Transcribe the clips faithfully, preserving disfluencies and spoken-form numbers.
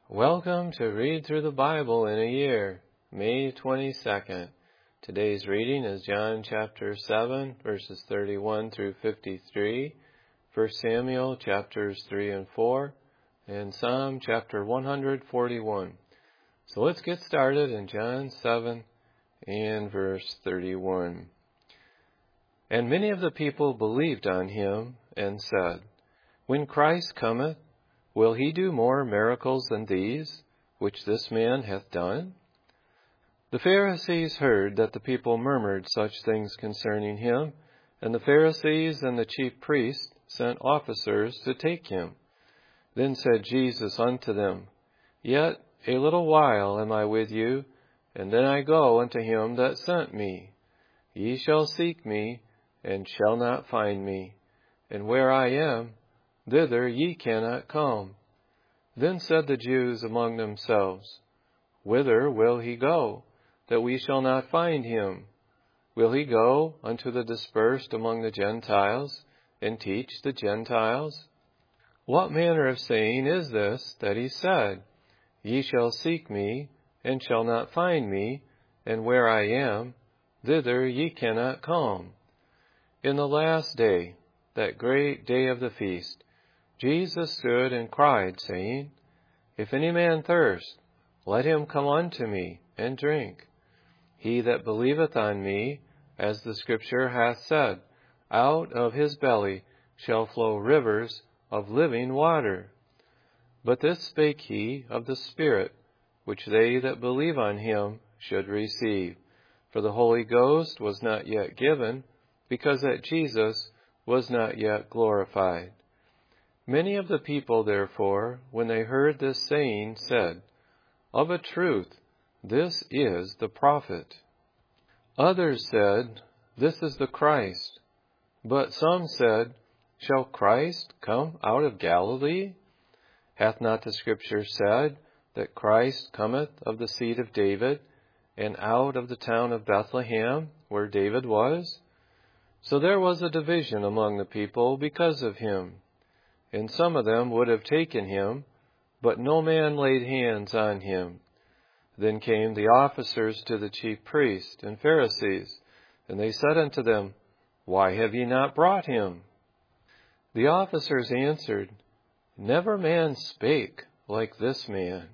Welcome to Read Through the Bible in a Year, May twenty-second. Today's reading is John chapter seven, verses thirty-one through fifty-three, First Samuel chapters three and four, and Psalm chapter one forty-one. So let's get started in John seven and verse thirty-one. And many of the people believed on him and said, When Christ cometh, will he do more miracles than these, which this man hath done? The Pharisees heard that the people murmured such things concerning him, and the Pharisees and the chief priests sent officers to take him. Then said Jesus unto them, Yet a little while am I with you, and then I go unto him that sent me. Ye shall seek me, and shall not find me, and where I am, thither ye cannot come. Then said the Jews among themselves, Whither will he go, that we shall not find him? Will he go unto the dispersed among the Gentiles, and teach the Gentiles? What manner of saying is this that he said, Ye shall seek me, and shall not find me, and where I am, thither ye cannot come? In the last day, that great day of the feast, Jesus stood and cried, saying, If any man thirst, let him come unto me, and drink. He that believeth on me, as the Scripture hath said, out of his belly shall flow rivers of living water. But this spake he of the Spirit, which they that believe on him should receive. For the Holy Ghost was not yet given, because that Jesus was not yet glorified. Many of the people, therefore, when they heard this saying, said, Of a truth, this is the prophet. Others said, This is the Christ. But some said, Shall Christ come out of Galilee? Hath not the Scripture said that Christ cometh of the seed of David, and out of the town of Bethlehem, where David was? So there was a division among the people because of him. And some of them would have taken him, but no man laid hands on him. Then came the officers to the chief priests and Pharisees, and they said unto them, Why have ye not brought him? The officers answered, Never man spake like this man.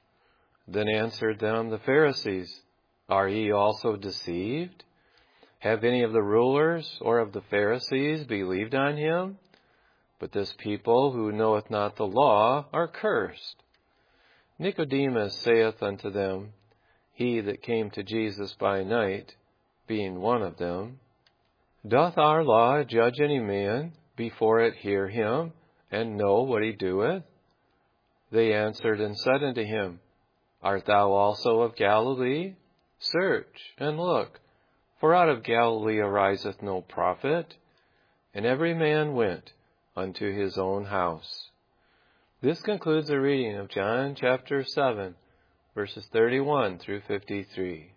Then answered them the Pharisees, Are ye also deceived? Have any of the rulers or of the Pharisees believed on him? But this people who knoweth not the law are cursed. Nicodemus saith unto them, he that came to Jesus by night, being one of them, Doth our law judge any man before it hear him, and know what he doeth? They answered and said unto him, Art thou also of Galilee? Search and look, for out of Galilee ariseth no prophet. And every man went unto his own house. This concludes the reading of John chapter seven, verses thirty-one through fifty-three.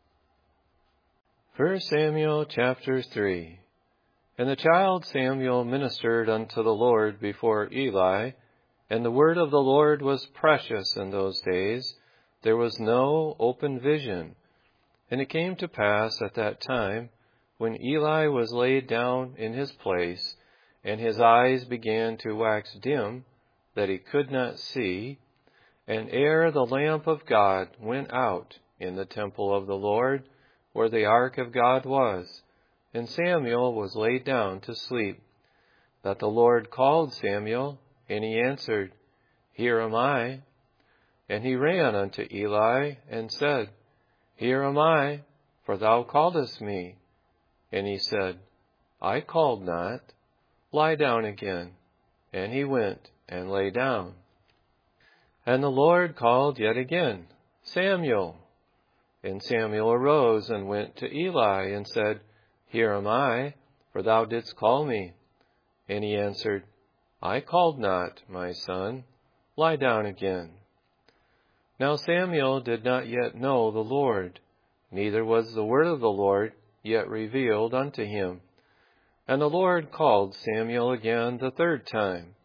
First Samuel chapter three. And the child Samuel ministered unto the Lord before Eli, and the word of the Lord was precious in those days. There was no open vision. And it came to pass at that time, when Eli was laid down in his place, and his eyes began to wax dim, that he could not see, and ere the lamp of God went out in the temple of the Lord, where the ark of God was, and Samuel was laid down to sleep, that the Lord called Samuel, and he answered, Here am I. And he ran unto Eli, and said, Here am I, for thou calledst me. And he said, I called not. Lie down again. And he went and lay down. And the Lord called yet again, Samuel. And Samuel arose and went to Eli, and said, Here am I, for thou didst call me. And he answered, I called not, my son. Lie down again. Now Samuel did not yet know the Lord, neither was the word of the Lord yet revealed unto him. And the Lord called Samuel again the third time.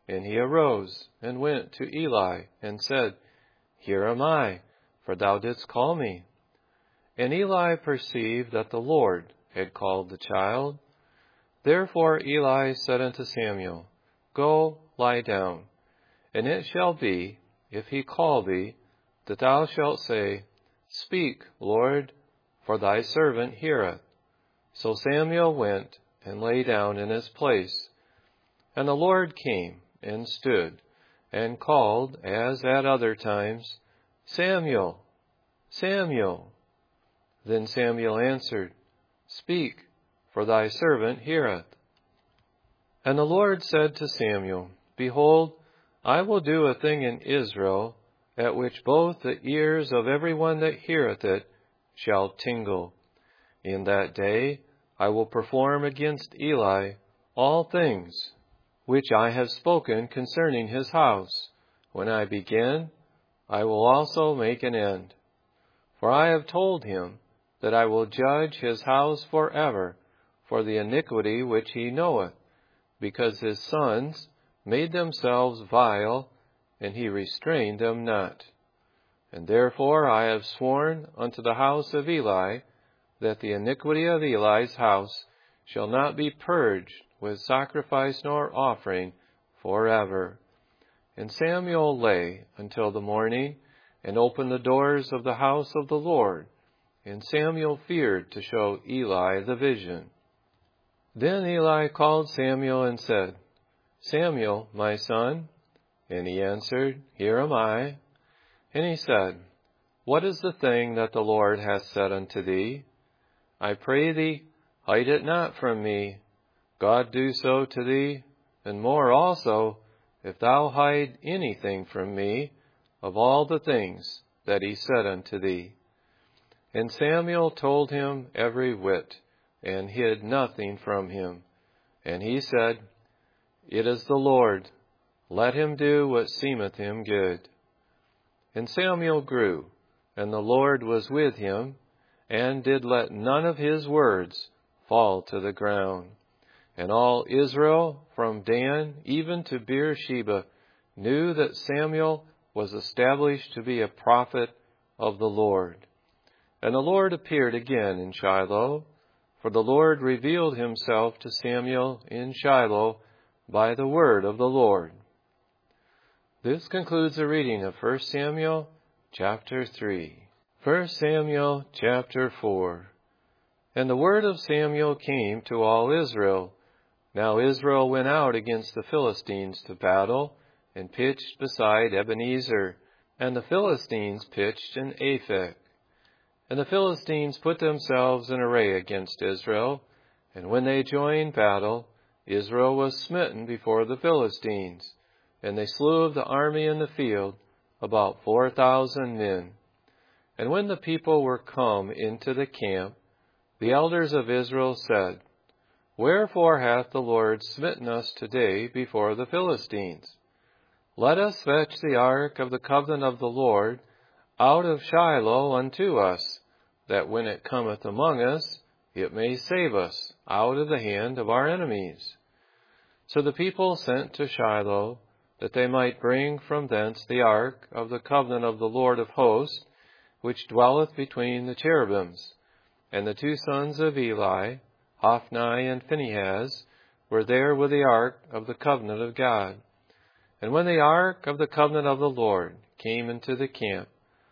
And he arose and went to Eli and said, Here am I, for thou didst call me. And Eli perceived that the Lord had called the child. Therefore Eli said unto Samuel, Go, lie down. And it shall be, if he call thee, that thou shalt say, Speak, Lord, for thy servant heareth. So Samuel went and lay down in his place. And the Lord came and stood, and called, as at other times, Samuel, Samuel. Then Samuel answered, Speak, for thy servant heareth. And the Lord said to Samuel, Behold, I will do a thing in Israel, at which both the ears of every one that heareth it shall tingle. In that day I will perform against Eli all things which I have spoken concerning his house. When I begin, I will also make an end. For I have told him that I will judge his house forever for the iniquity which he knoweth, because his sons made themselves vile, and he restrained them not. And therefore I have sworn unto the house of Eli, that the iniquity of Eli's house shall not be purged with sacrifice nor offering forever. And Samuel lay until the morning, and opened the doors of the house of the Lord. And Samuel feared to show Eli the vision. Then Eli called Samuel and said, Samuel, my son. And he answered, Here am I. And he said, What is the thing that the Lord hath said unto thee? I pray thee, hide it not from me. God do so to thee, and more also, if thou hide anything from me of all the things that he said unto thee. And Samuel told him every whit, and hid nothing from him. And he said, It is the Lord. Let him do what seemeth him good. And Samuel grew, and the Lord was with him, and did let none of his words fall to the ground. And all Israel, from Dan even to Beersheba, knew that Samuel was established to be a prophet of the Lord. And the Lord appeared again in Shiloh, for the Lord revealed himself to Samuel in Shiloh by the word of the Lord. This concludes the reading of First Samuel chapter three. First Samuel chapter four. And the word of Samuel came to all Israel. Now Israel went out against the Philistines to battle, and pitched beside Ebenezer, and the Philistines pitched in Aphek. And the Philistines put themselves in array against Israel, and when they joined battle, Israel was smitten before the Philistines, and they slew of the army in the field about four thousand men. And when the people were come into the camp, the elders of Israel said, Wherefore hath the Lord smitten us today before the Philistines? Let us fetch the ark of the covenant of the Lord out of Shiloh unto us, that when it cometh among us, it may save us out of the hand of our enemies. So the people sent to Shiloh, that they might bring from thence the ark of the covenant of the Lord of hosts, which dwelleth between the cherubims. And the two sons of Eli, Hophni and Phinehas, were there with the ark of the covenant of God. And when the ark of the covenant of the Lord came into the camp,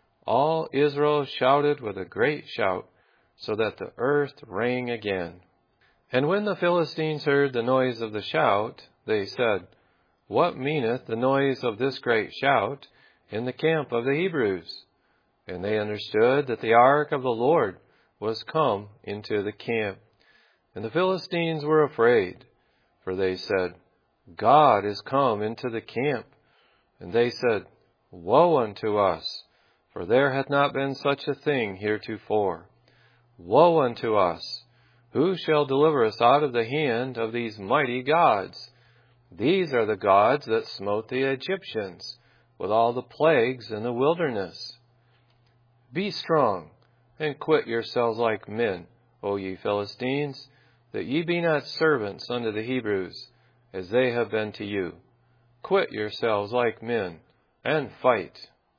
all Israel shouted with a great shout, so that the earth rang again. And when the Philistines heard the noise of the shout, they said, What meaneth the noise of this great shout in the camp of the Hebrews? And they understood that the ark of the Lord was come into the camp. And the Philistines were afraid, for they said, God is come into the camp. And they said, Woe unto us, for there hath not been such a thing heretofore. Woe unto us! Who shall deliver us out of the hand of these mighty gods? These are the gods that smote the Egyptians with all the plagues in the wilderness. Be strong, and quit yourselves like men, O ye Philistines, that ye be not servants unto the Hebrews, as they have been to you. Quit yourselves like men, and fight.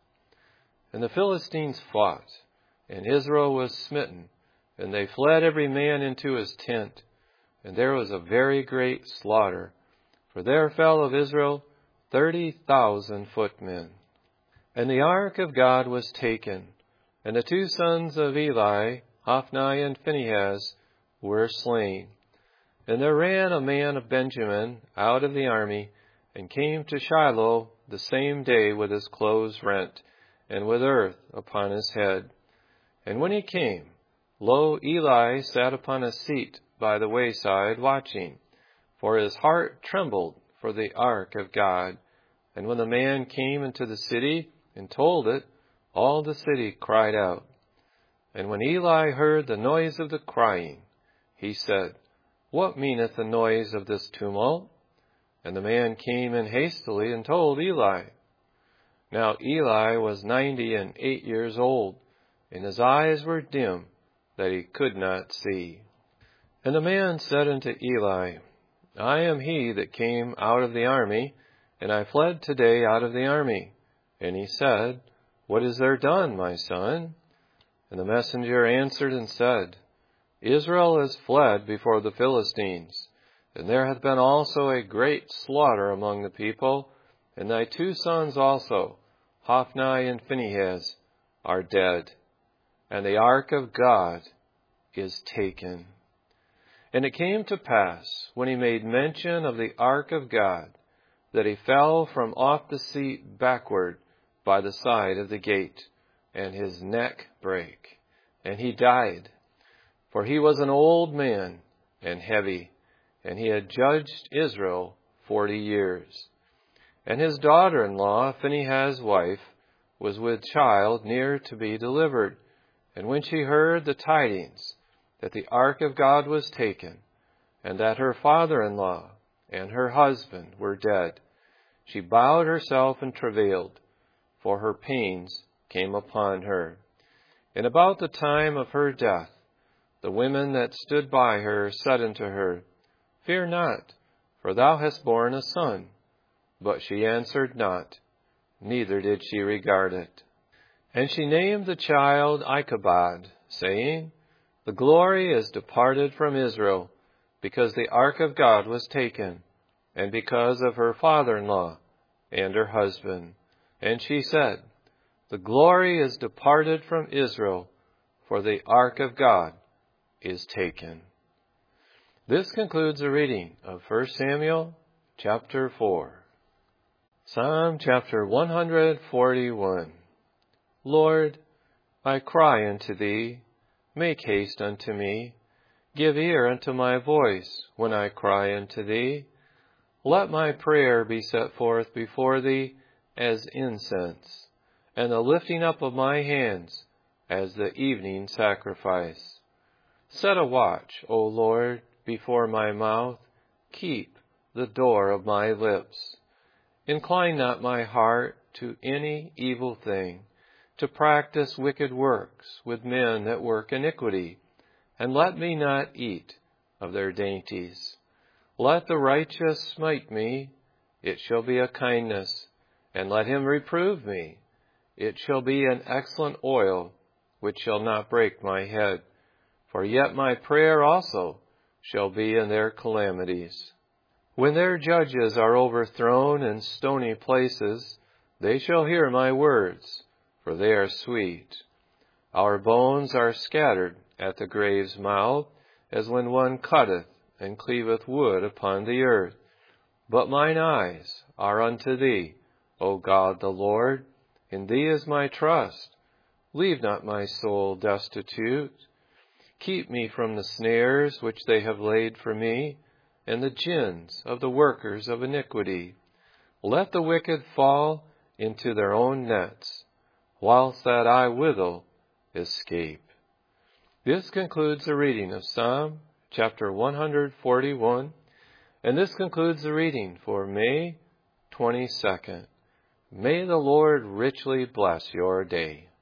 And the Philistines fought, and Israel was smitten, and they fled every man into his tent. And there was a very great slaughter, for there fell of Israel thirty thousand footmen. And the ark of God was taken, and the two sons of Eli, Hophni and Phinehas, were slain. And there ran a man of Benjamin out of the army, and came to Shiloh the same day with his clothes rent, and with earth upon his head. And when he came, lo, Eli sat upon a seat by the wayside watching, for his heart trembled for the ark of God. And when the man came into the city and told it, all the city cried out. And when Eli heard the noise of the crying, he said, What meaneth the noise of this tumult? And the man came in hastily and told Eli. Now Eli was ninety and eight years old, and his eyes were dim, that he could not see. And the man said unto Eli, I am he that came out of the army, and I fled today out of the army. And he said, What is there done, my son? And the messenger answered and said, Israel is fled before the Philistines, and there hath been also a great slaughter among the people, and thy two sons also, Hophni and Phinehas, are dead, and the ark of God is taken. And it came to pass, when he made mention of the ark of God, that he fell from off the seat backward by the side of the gate, and his neck brake, and he died. For he was an old man and heavy, and he had judged Israel forty years. And his daughter-in-law, Phinehas' wife, was with child near to be delivered. And when she heard the tidings that the ark of God was taken, and that her father-in-law and her husband were dead, she bowed herself and travailed, for her pains came upon her. And about the time of her death, the women that stood by her said unto her, Fear not, for thou hast borne a son. But she answered not, neither did she regard it. And she named the child Ichabod, saying, The glory is departed from Israel, because the ark of God was taken, and because of her father-in-law and her husband. And she said, The glory is departed from Israel, for the ark of God is taken. This concludes the reading of First Samuel chapter four. Psalm chapter one hundred forty-one. Lord, I cry unto thee, make haste unto me. Give ear unto my voice when I cry unto thee. Let my prayer be set forth before thee as incense, and the lifting up of my hands as the evening sacrifice. Set a watch, O Lord, before my mouth. Keep the door of my lips. Incline not my heart to any evil thing, to practice wicked works with men that work iniquity, and let me not eat of their dainties. Let the righteous smite me, it shall be a kindness, and let him reprove me, it shall be an excellent oil, which shall not break my head. For yet my prayer also shall be in their calamities. When their judges are overthrown in stony places, they shall hear my words, for they are sweet. Our bones are scattered at the grave's mouth, as when one cutteth and cleaveth wood upon the earth. But mine eyes are unto thee, O God the Lord. In thee is my trust. Leave not my soul destitute. Keep me from the snares which they have laid for me, and the gins of the workers of iniquity. Let the wicked fall into their own nets, whilst that I withal escape. This concludes the reading of Psalm chapter one hundred forty-one, and this concludes the reading for May twenty-second. May the Lord richly bless your day.